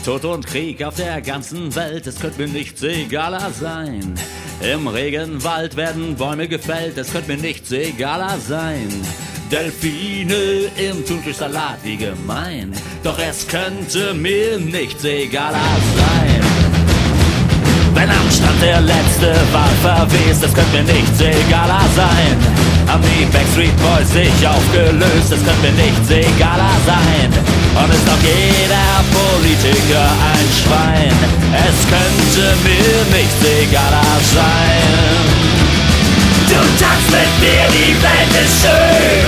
Tod und Krieg auf der ganzen Welt, es könnte mir nichts egaler sein. Im Regenwald werden Bäume gefällt, es könnte mir nichts egaler sein. Delfine im Thunfischsalat, wie gemein, doch es könnte mir nichts egaler sein. Wenn am Strand der letzte Wal verwest, es könnte mir nichts egaler sein. Haben die Backstreet Boys sich aufgelöst, es könnte mir nichts egaler sein. Und ist doch jeder Politiker ein Schwein, es könnte mir nichts egaler sein. Du tanzt mit mir, die Welt ist schön.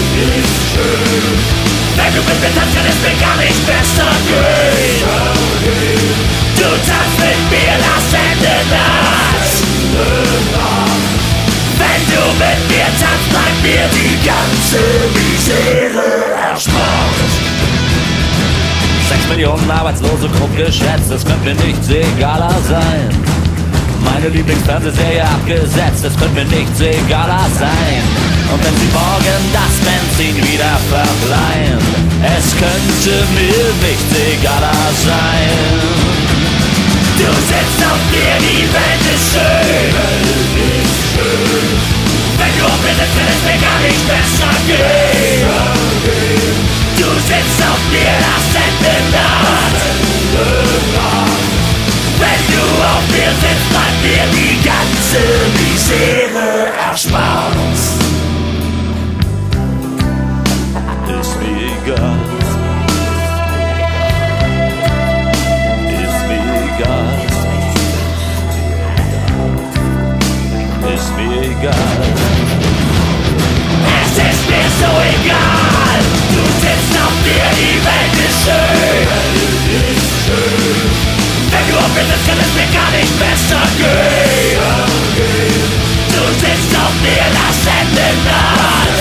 Wenn du mit mir tanzt, kann es mir gar nicht besser gehen. Du tanzt mit mir, das Ende naht. Wenn du mit mir tanzt, bleibt mir die ganze Misere erspart. 6 Millionen Arbeitslose grob geschätzt, es könnte mir nichts egaler sein. Meine Lieblingsfernsehserie abgesetzt, es könnte mir nichts egaler sein. Und wenn sie morgen das Benzin wieder verleihen, es könnte mir nichts egaler sein. Du sitzt auf mir, die Welt ist schön. Wenn du auf mir sitzt, kann es mir gar nicht besser gehen. Du sitzt auf mir, das Ende naht. Wenn du auf mir sitzt, bleibt mir die ganze Misere erspart. Ist mir egal. Ist mir egal. Ist mir egal. Es ist mir so egal. Du sitzt auf mir, die Welt ist schön. Wenn du auf mir sitzt, kann es mir gar nicht besser gehen. Du sitzt auf mir, das Ende naht.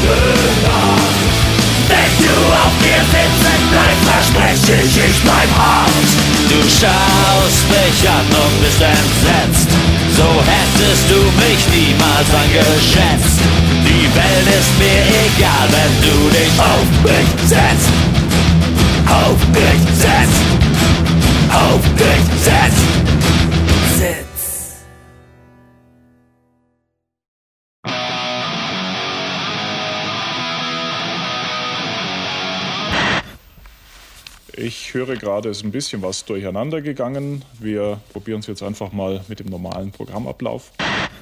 Wenn du auf mir sitzt, dann verspreche ich bleib hart. Du schaust mich an und bist entsetzt, so hättest du mich niemals eingeschätzt. Die Welt ist mir egal, wenn du dich auf mich setzt. Auf mich setzt. Auf mich setzt. Sitz. Ich höre gerade, es ist ein bisschen was durcheinander gegangen. Wir probieren es jetzt einfach mal mit dem normalen Programmablauf.